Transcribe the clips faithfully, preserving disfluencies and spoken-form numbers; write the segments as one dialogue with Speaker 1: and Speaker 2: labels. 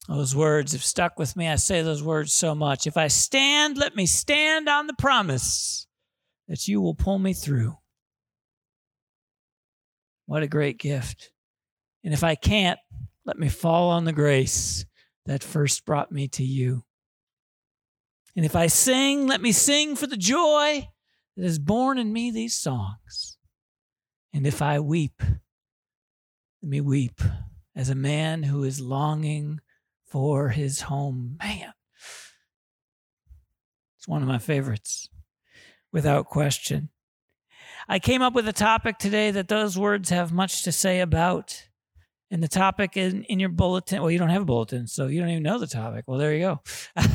Speaker 1: Those words have stuck with me. I say those words so much. If I stand, let me stand on the promise that you will pull me through. What a great gift. And if I can't, let me fall on the grace that first brought me to you. And if I sing, let me sing for the joy that has born in me these songs. And if I weep, let me weep as a man who is longing for his home. Man, it's one of my favorites, without question. I came up with a topic today that those words have much to say about. And the topic in, in your bulletin, well, you don't have a bulletin, so you don't even know the topic. Well, there you go.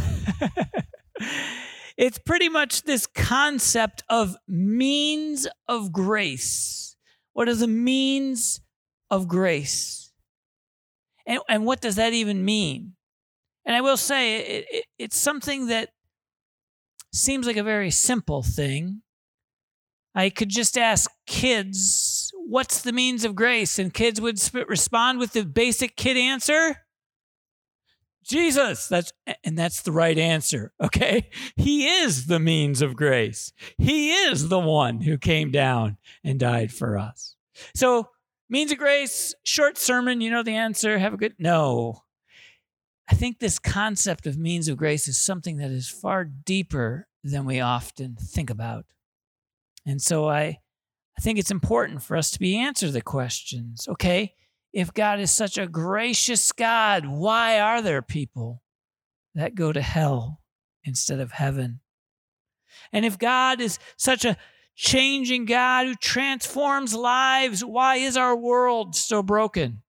Speaker 1: It's pretty much this concept of means of grace. What are the means of grace? And, and what does that even mean? And I will say, it, it, it's something that seems like a very simple thing. I could just ask kids, what's the means of grace? And kids would sp- respond with the basic kid answer, Jesus. That's and that's the right answer, okay? He is the means of grace. He is the one who came down and died for us. So, means of grace, short sermon, you know the answer, have a good, no. I think this concept of means of grace is something that is far deeper than we often think about. And so I, I think it's important for us to be answer the questions. Okay, if God is such a gracious God, why are there people that go to hell instead of heaven? And if God is such a changing God who transforms lives, why is our world still broken?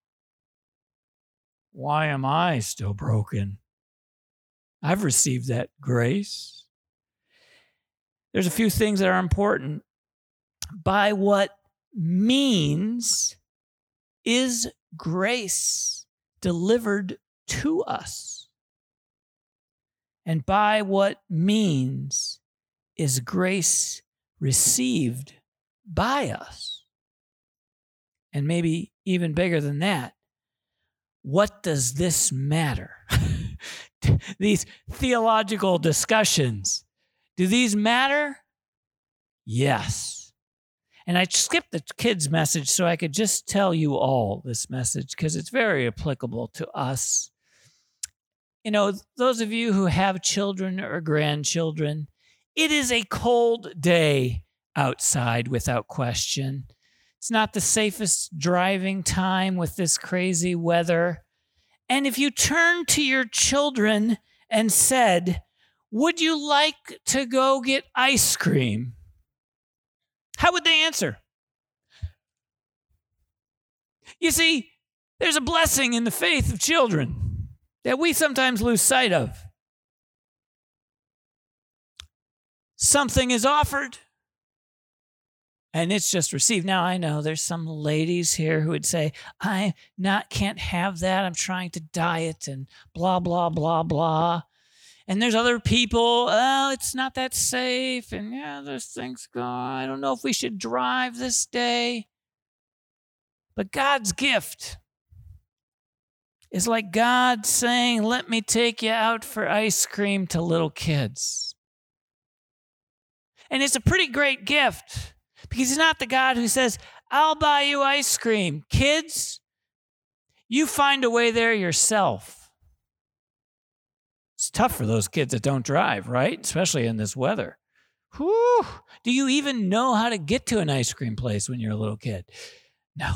Speaker 1: Why am I still broken? I've received that grace. There's a few things that are important. By what means is grace delivered to us? And by what means is grace received by us? And maybe even bigger than that, what does this matter? These theological discussions, do these matter? Yes. And I skipped the kids' message so I could just tell you all this message because it's very applicable to us. You know, those of you who have children or grandchildren, it is a cold day outside without question. It's not the safest driving time with this crazy weather. And if you turned to your children and said, would you like to go get ice cream? How would they answer? You see, there's a blessing in the faith of children that we sometimes lose sight of. Something is offered, and it's just received. Now, I know there's some ladies here who would say, I not can't have that. I'm trying to diet and blah, blah, blah, blah. And there's other people, oh, it's not that safe. And yeah, there's things going on. I don't know if we should drive this day. But God's gift is like God saying, let me take you out for ice cream to little kids. And it's a pretty great gift because he's not the God who says, I'll buy you ice cream. Kids, you find a way there yourself. It's tough for those kids that don't drive, right? Especially in this weather. Whew. Do you even know how to get to an ice cream place when you're a little kid? No.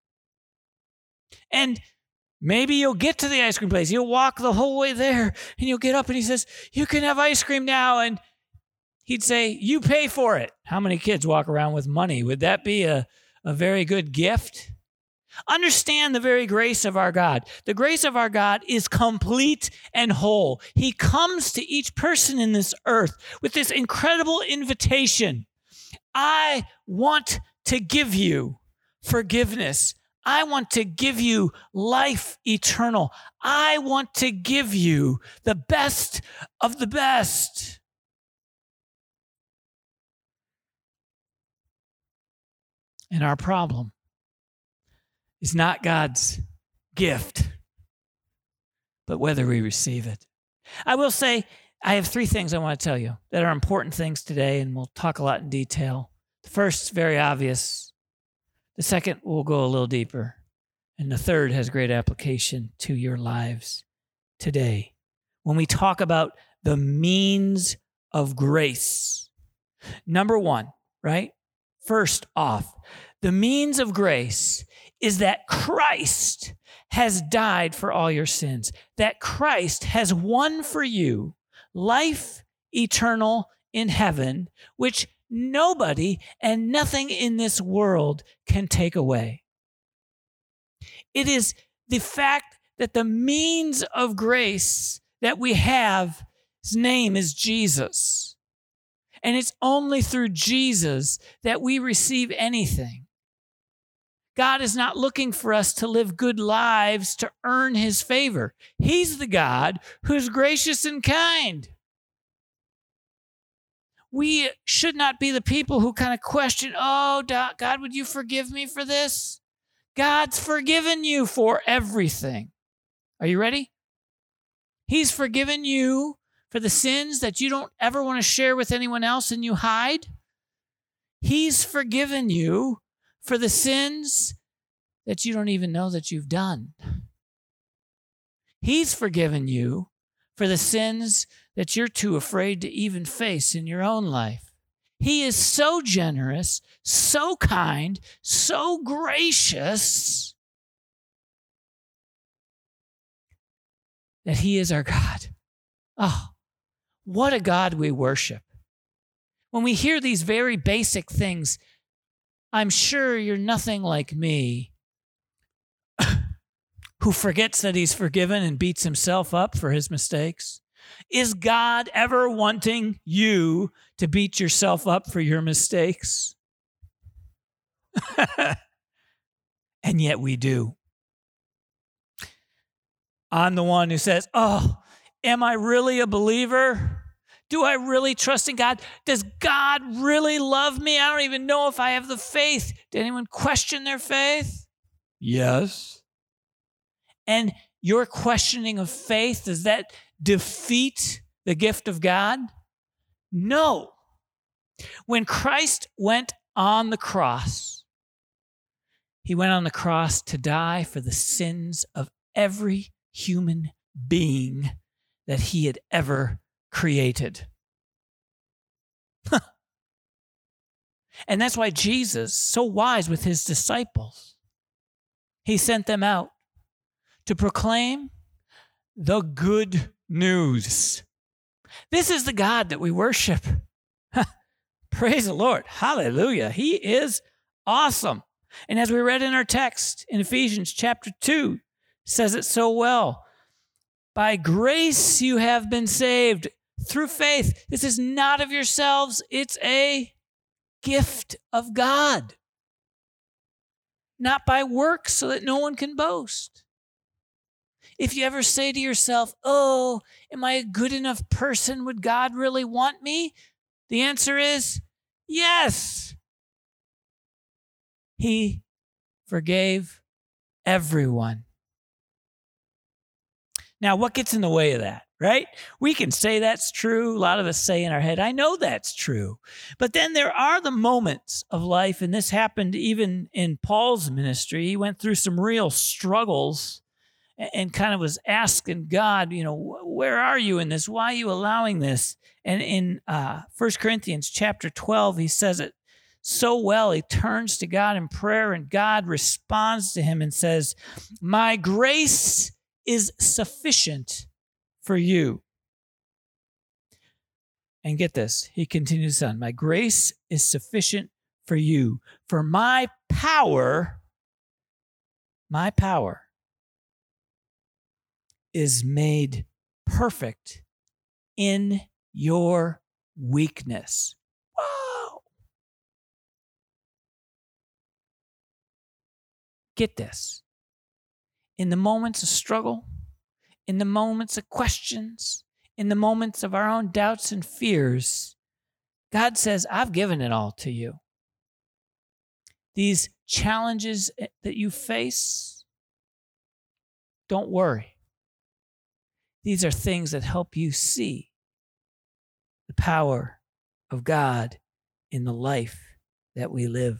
Speaker 1: And maybe you'll get to the ice cream place. You'll walk the whole way there, and you'll get up, and he says, you can have ice cream now. And he'd say, you pay for it. How many kids walk around with money? Would that be a, a very good gift? Understand the very grace of our God. The grace of our God is complete and whole. He comes to each person in this earth with this incredible invitation. I want to give you forgiveness. I want to give you life eternal. I want to give you the best of the best. And our problem is not God's gift. but whether we receive it. I will say, I have three things I want to tell you that are important things today, and we'll talk a lot in detail. The first is very obvious. The second will go a little deeper. And the third has great application to your lives today. When we talk about the means of grace, number one, right? First off, the means of grace is that Christ has died for all your sins, that Christ has won for you life eternal in heaven, which nobody and nothing in this world can take away. It is the fact that the means of grace that we have, his name is Jesus. And it's only through Jesus that we receive anything. God is not looking for us to live good lives to earn his favor. He's the God who's gracious and kind. We should not be the people who kind of question, oh, God, would you forgive me for this? God's forgiven you for everything. Are you ready? He's forgiven you for the sins that you don't ever want to share with anyone else and you hide. He's forgiven you for the sins that you don't even know that you've done. He's forgiven you for the sins that you're too afraid to even face in your own life. He is so generous, so kind, so gracious that he is our God. Oh, what a God we worship. When we hear these very basic things, I'm sure you're nothing like me who forgets that he's forgiven and beats himself up for his mistakes. Is God ever wanting you to beat yourself up for your mistakes? And yet we do. I'm the one who says, oh, am I really a believer? Do I really trust in God? Does God really love me? I don't even know if I have the faith. Did anyone question their faith? Yes. And your questioning of faith, does that defeat the gift of God? No. When Christ went on the cross, he went on the cross to die for the sins of every human being that he had ever created. And that's why Jesus, so wise with his disciples, he sent them out to proclaim the good news. This is the God that we worship. Praise the Lord. Hallelujah. He is awesome. And as we read in our text in Ephesians chapter two, says it so well. By grace you have been saved through faith. This is not of yourselves. It's a gift of God. Not by works so that no one can boast. If you ever say to yourself, oh, am I a good enough person? Would God really want me? The answer is yes. He forgave everyone. Now, what gets in the way of that, right? We can say that's true. A lot of us say in our head, I know that's true. But then there are the moments of life, and this happened even in Paul's ministry. He went through some real struggles and kind of was asking God, you know, where are you in this? Why are you allowing this? And in uh, First Corinthians chapter twelve, he says it so well. He turns to God in prayer, and God responds to him and says, my grace is sufficient for you. And get this, he continues on, my grace is sufficient for you, for my power, my power is made perfect in your weakness. Wow. Get this. In the moments of struggle, in the moments of questions, in the moments of our own doubts and fears, God says, I've given it all to you. These challenges that you face, don't worry. These are things that help you see the power of God in the life that we live.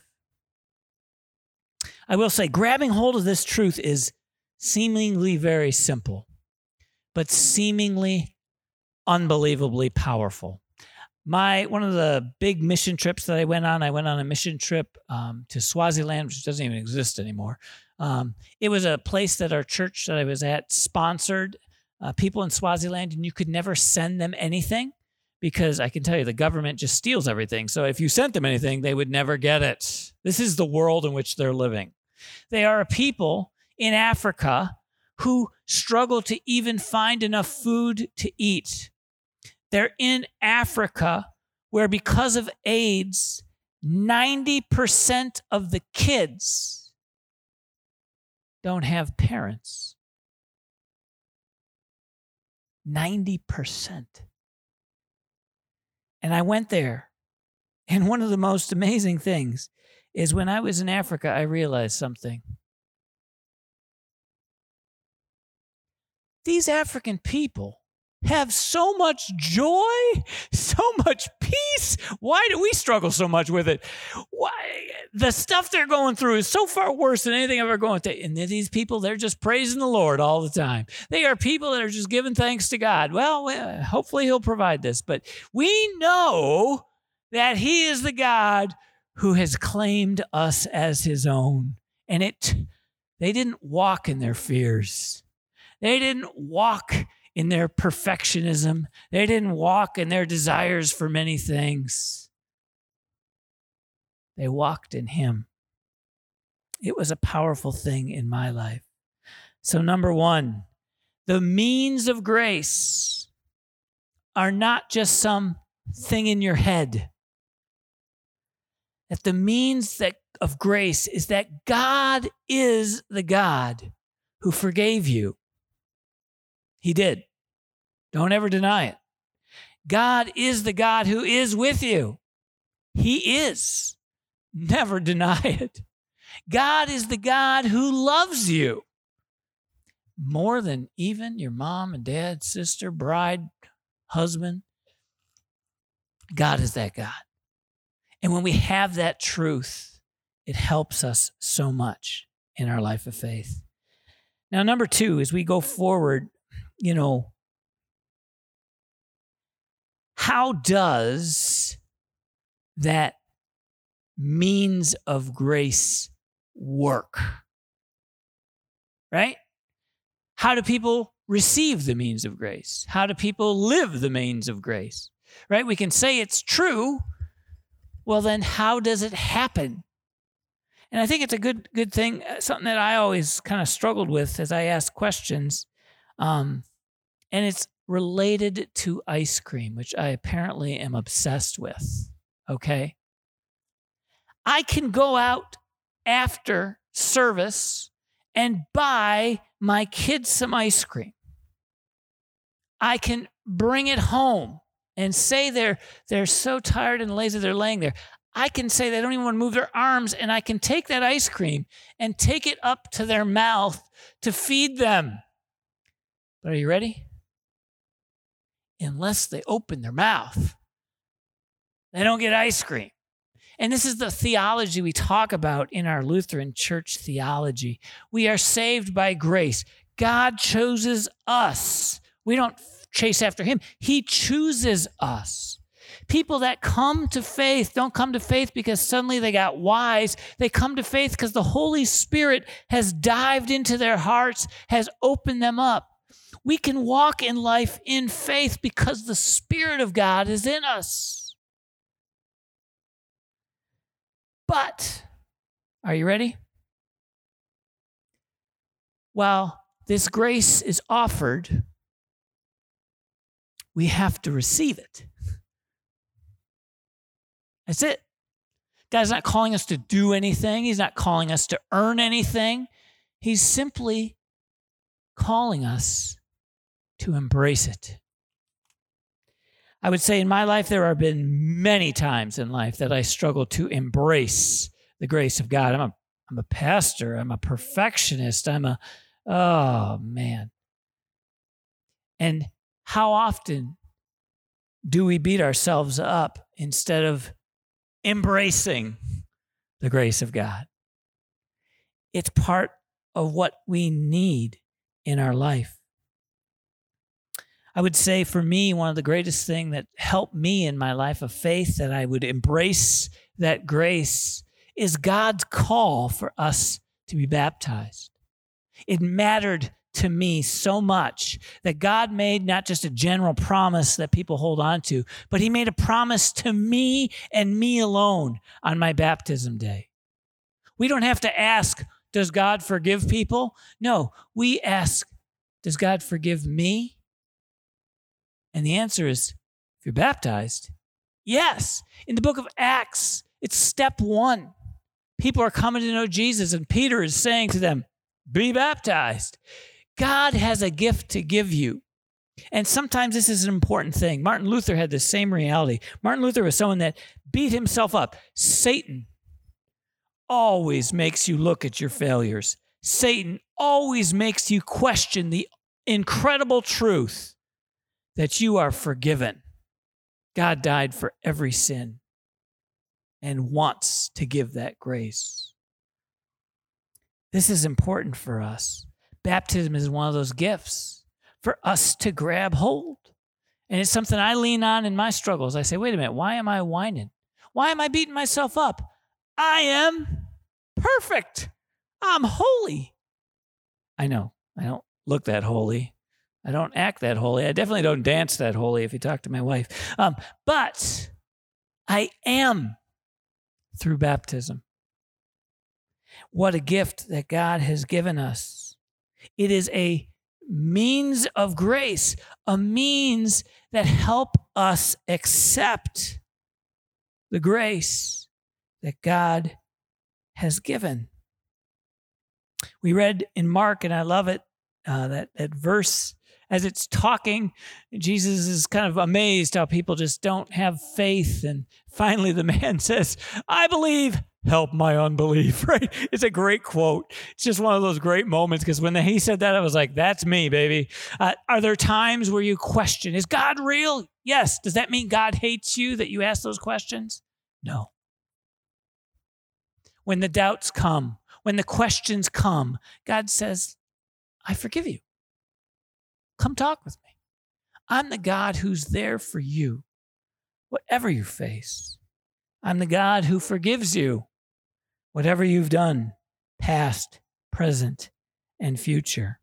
Speaker 1: I will say, grabbing hold of this truth is seemingly very simple, but seemingly unbelievably powerful. My one of the big mission trips that I went on, I went on a mission trip um, to Swaziland, which doesn't even exist anymore. Um, it was a place that our church that I was at sponsored uh, people in Swaziland, and you could never send them anything because I can tell you the government just steals everything. So if you sent them anything, they would never get it. This is the world in which they're living. They are a people in Africa who struggle to even find enough food to eat. They're in Africa where because of AIDS, ninety percent of the kids don't have parents. ninety percent. And I went there. And one of the most amazing things is when I was in Africa, I realized something. These African people have so much joy, so much peace. Why do we struggle so much with it? Why? The stuff they're going through is so far worse than anything I've ever gone through. And these people, they're just praising the Lord all the time. They are people that are just giving thanks to God. Well, hopefully he'll provide this. But we know that he is the God who has claimed us as his own. And it, they didn't walk in their fears. They didn't walk in their perfectionism. They didn't walk in their desires for many things. They walked in him. It was a powerful thing in my life. So number one, the means of grace are not just some thing in your head. That the means that of grace is that God is the God who forgave you. He did. Don't ever deny it. God is the God who is with you. He is. Never deny it. God is the God who loves you more than even your mom and dad, sister, bride, husband. God is that God. And when we have that truth, it helps us so much in our life of faith. Now, number two, as we go forward, you know, how does that means of grace work? Right? How do people receive the means of grace? How do people live the means of grace? Right? We can say it's true. Well, then how does it happen? And I think it's a good good thing, something that I always kind of struggled with as I ask questions. Um, and it's related to ice cream, which I apparently am obsessed with. Okay? I can go out after service and buy my kids some ice cream. I can bring it home and say they're they're so tired and lazy they're laying there. I can say they don't even want to move their arms, and I can take that ice cream and take it up to their mouth to feed them. But are you ready? Unless they open their mouth, they don't get ice cream. And this is the theology we talk about in our Lutheran church theology. We are saved by grace. God chooses us. We don't chase after him. He chooses us. People that come to faith don't come to faith because suddenly they got wise. They come to faith because the Holy Spirit has dived into their hearts, has opened them up. We can walk in life in faith because the Spirit of God is in us. But, are you ready? While this grace is offered, we have to receive it. That's it. God's not calling us to do anything. He's not calling us to earn anything. He's simply calling us to embrace it. I would say in my life, there have been many times in life that I struggle to embrace the grace of God. I'm a, I'm a pastor. I'm a perfectionist. I'm a, oh man. And how often do we beat ourselves up instead of embracing the grace of God? It's part of what we need in our life. I would say for me, one of the greatest things that helped me in my life of faith, that I would embrace that grace, is God's call for us to be baptized. It mattered to me so much that God made not just a general promise that people hold on to, but he made a promise to me and me alone on my baptism day. We don't have to ask, does God forgive people? No, we ask, does God forgive me? And the answer is, if you're baptized, yes. In the book of Acts, it's step one. People are coming to know Jesus, and Peter is saying to them, be baptized. God has a gift to give you. And sometimes this is an important thing. Martin Luther had the same reality. Martin Luther was someone that beat himself up. Satan always makes you look at your failures. Satan always makes you question the incredible truth that you are forgiven. God died for every sin and wants to give that grace. This is important for us. Baptism is one of those gifts for us to grab hold. And it's something I lean on in my struggles. I say, wait a minute, why am I whining? Why am I beating myself up? I am perfect. I'm holy. I know, I don't look that holy. I don't act that holy. I definitely don't dance that holy if you talk to my wife. Um, but I am through baptism. What a gift that God has given us. It is a means of grace, a means that help us accept the grace that God has given. We read in Mark, and I love it, uh, that, that verse. As it's talking, Jesus is kind of amazed how people just don't have faith. And finally the man says, I believe, help my unbelief, right? It's a great quote. It's just one of those great moments, because when he said that, I was like, that's me, baby. Uh, are there times where you question, is God real? Yes. Does that mean God hates you that you ask those questions? No. When the doubts come, when the questions come, God says, I forgive you. Come talk with me. I'm the God who's there for you, whatever you face. I'm the God who forgives you, whatever you've done, past, present, and future.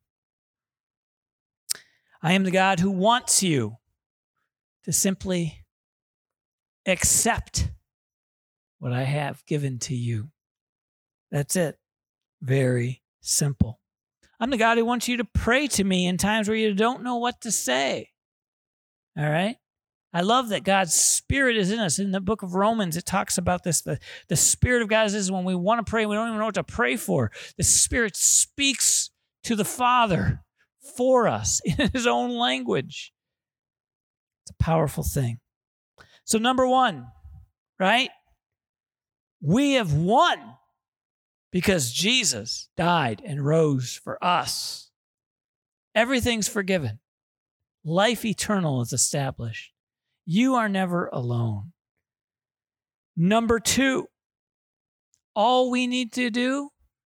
Speaker 1: I am the God who wants you to simply accept what I have given to you. That's it. Very simple. I'm the God who wants you to pray to me in times where you don't know what to say. All right? I love that God's Spirit is in us. In the book of Romans, it talks about this. The, the Spirit of God is when we want to pray, we don't even know what to pray for. The Spirit speaks to the Father for us in his own language. It's a powerful thing. So number one, right? We have won because Jesus died and rose for us. Everything's forgiven. Life eternal is established. You are never alone. Number two, all we need to do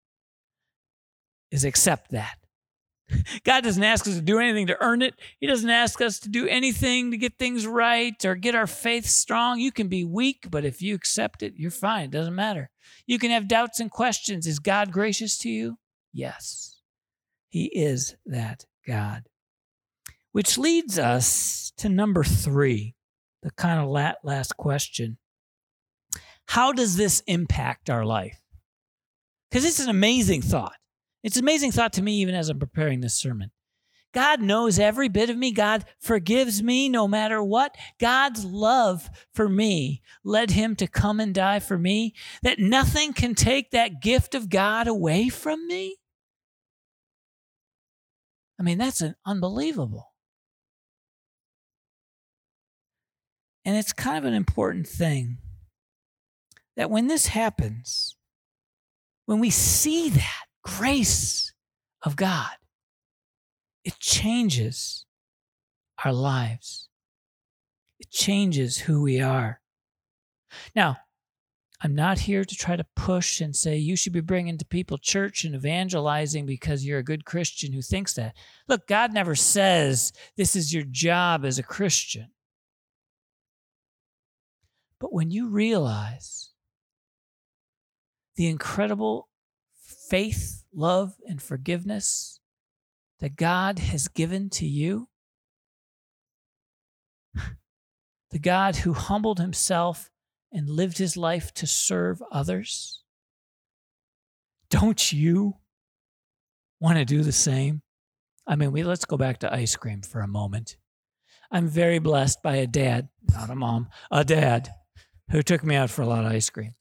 Speaker 1: is accept that. God doesn't ask us to do anything to earn it. He doesn't ask us to do anything to get things right or get our faith strong. You can be weak, but if you accept it, you're fine. It doesn't matter. You can have doubts and questions. Is God gracious to you? Yes, he is that God. Which leads us to number three, the kind of last question. How does this impact our life? Because it's an amazing thought. It's an amazing thought to me even as I'm preparing this sermon. God knows every bit of me. God forgives me no matter what. God's love for me led him to come and die for me, that nothing can take that gift of God away from me. I mean, that's an unbelievable. And it's kind of an important thing that when this happens, when we see that grace of God, it changes our lives. It changes who we are. Now, I'm not here to try to push and say you should be bringing to people church and evangelizing because you're a good Christian who thinks that. Look, God never says this is your job as a Christian. But when you realize the incredible faith, love, and forgiveness that God has given to you, the God who humbled himself and lived his life to serve others, don't you want to do the same? I mean, we let's go back to ice cream for a moment. I'm very blessed by a dad, not a mom, a dad who took me out for a lot of ice cream.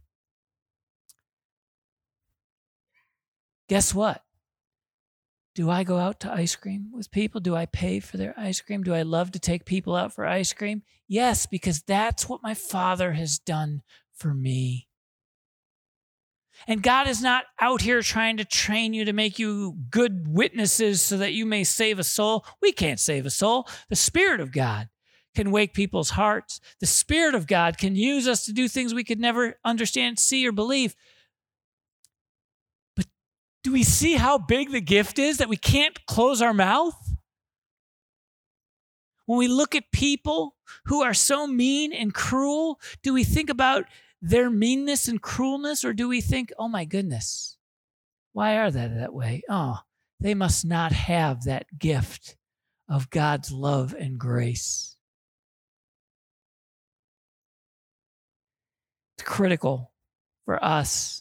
Speaker 1: Guess what? Do I go out to ice cream with people? Do I pay for their ice cream? Do I love to take people out for ice cream? Yes, because that's what my Father has done for me. And God is not out here trying to train you to make you good witnesses so that you may save a soul. We can't save a soul. The Spirit of God can wake people's hearts. The Spirit of God can use us to do things we could never understand, see, or believe. But do we see how big the gift is that we can't close our mouth? When we look at people who are so mean and cruel, do we think about their meanness and cruelness, or do we think, oh my goodness, why are they that way? Oh, they must not have that gift of God's love and grace. It's critical for us.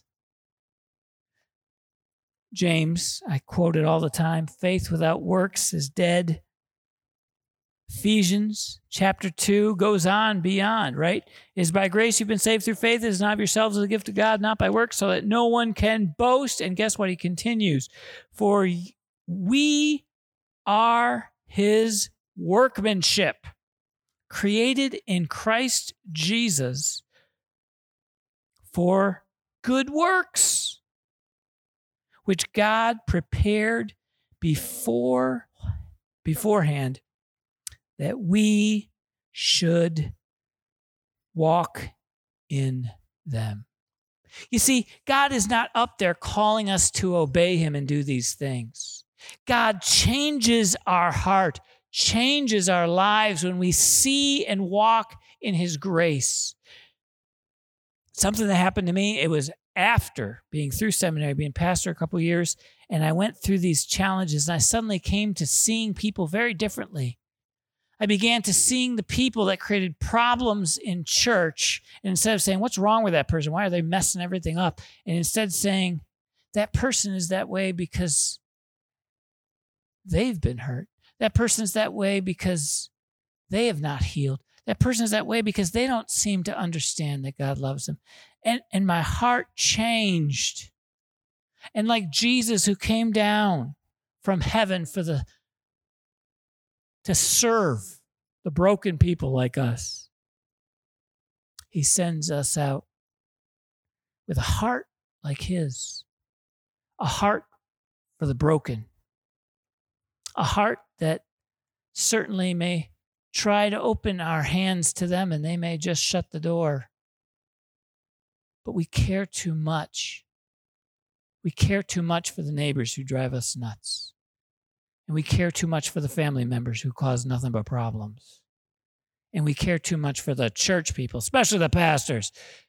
Speaker 1: James, I quote it all the time, faith without works is dead. Ephesians chapter two goes on beyond, right? It is by grace you've been saved through faith. It is not of yourselves as a gift of God, not by works, so that no one can boast. And guess what? He continues, for we are his workmanship, created in Christ Jesus for good works, which God prepared before beforehand that we should walk in them. You see, God is not up there calling us to obey him and do these things. God changes our heart, changes our lives when we see and walk in his grace. Something that happened to me, it was after being through seminary, being pastor a couple of years, and I went through these challenges, and I suddenly came to seeing people very differently. I began to seeing the people that created problems in church, and instead of saying, what's wrong with that person? Why are they messing everything up? And instead saying, that person is that way because they've been hurt. That person is that way because they have not healed. That person is that way because they don't seem to understand that God loves them. And, and my heart changed. And like Jesus who came down from heaven for the to serve the broken people like us, he sends us out with a heart like his, a heart for the broken, a heart that certainly may try to open our hands to them and they may just shut the door. But we care too much. We care too much for the neighbors who drive us nuts. And we care too much for the family members who cause nothing but problems. And we care too much for the church people, especially the pastors.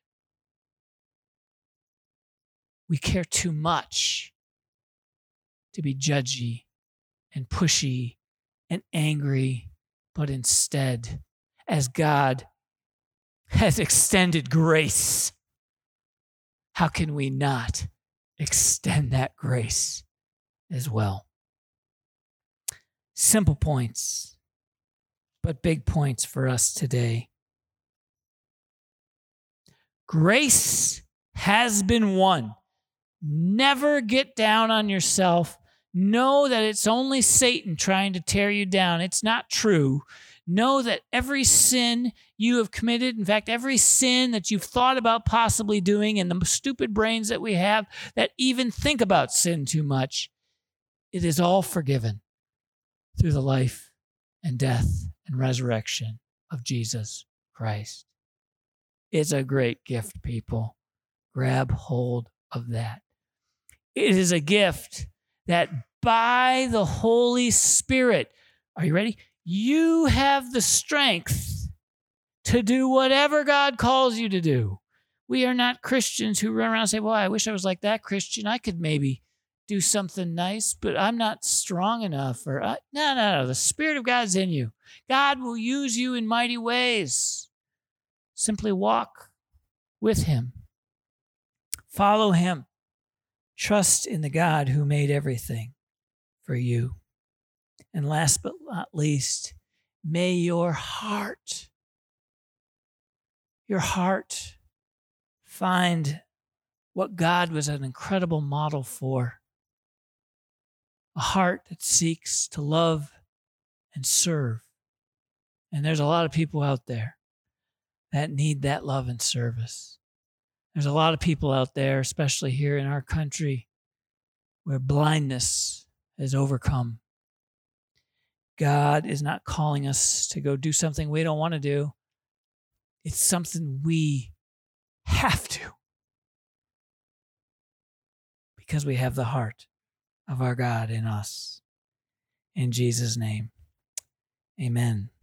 Speaker 1: We care too much to be judgy and pushy and angry, but instead, as God has extended grace, how can we not extend that grace as well? Simple points, but big points for us today. Grace has been won. Never get down on yourself. Know that it's only Satan trying to tear you down. It's not true. Know that every sin you have committed, in fact, every sin that you've thought about possibly doing, and the stupid brains that we have that even think about sin too much, it is all forgiven through the life and death and resurrection of Jesus Christ. It's a great gift, people. Grab hold of that. It is a gift that by the Holy Spirit, are you ready? You have the strength to do whatever God calls you to do. We are not Christians who run around and say, well, I wish I was like that Christian. I could maybe do something nice, but I'm not strong enough. Or uh, no, no, no. The Spirit of God's in you. God will use you in mighty ways. Simply walk with him. Follow him. Trust in the God who made everything for you. And last but not least, may your heart, your heart find what God was an incredible model for. A heart that seeks to love and serve. And there's a lot of people out there that need that love and service. There's a lot of people out there, especially here in our country, where blindness has overcome. God is not calling us to go do something we don't want to do. It's something we have to, because we have the heart of our God in us. In Jesus' name, amen.